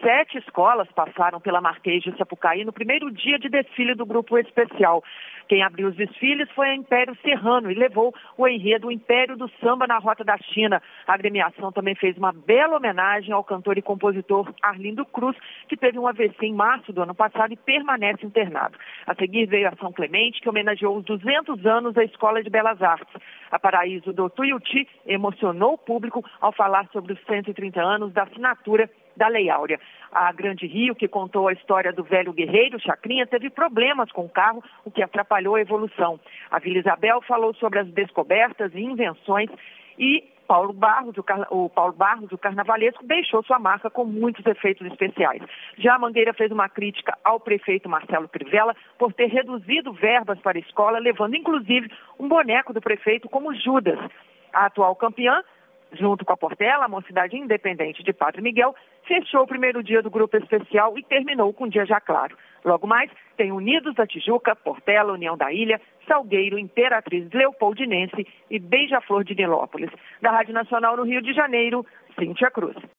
7 escolas passaram pela Marquês de Sapucaí no primeiro dia de desfile do Grupo Especial. Quem abriu os desfiles foi a Império Serrano e levou o enredo Império do Samba na Rota da China. A agremiação também fez uma bela homenagem ao cantor e compositor Arlindo Cruz, que teve um AVC em março do ano passado e permanece internado. A seguir veio a São Clemente, que homenageou os 200 anos da Escola de Belas Artes. A Paraíso do Tuiuti emocionou o público ao falar sobre os 130 anos da assinatura da Lei Áurea. A Grande Rio, que contou a história do velho guerreiro Chacrinha, teve problemas com o carro, o que atrapalhou a evolução. A Vila Isabel falou sobre as descobertas e invenções e o Paulo Barros, o carnavalesco, deixou sua marca com muitos efeitos especiais. Já a Mangueira fez uma crítica ao prefeito Marcelo Crivella por ter reduzido verbas para a escola, levando inclusive um boneco do prefeito como Judas. A atual campeã, junto com a Portela, a Mocidade Independente de Padre Miguel, fechou o primeiro dia do Grupo Especial e terminou com um dia já claro. Logo mais, tem Unidos da Tijuca, Portela, União da Ilha, Salgueiro, Imperatriz Leopoldinense e Beija-Flor de Nilópolis. Da Rádio Nacional no Rio de Janeiro, Cíntia Cruz.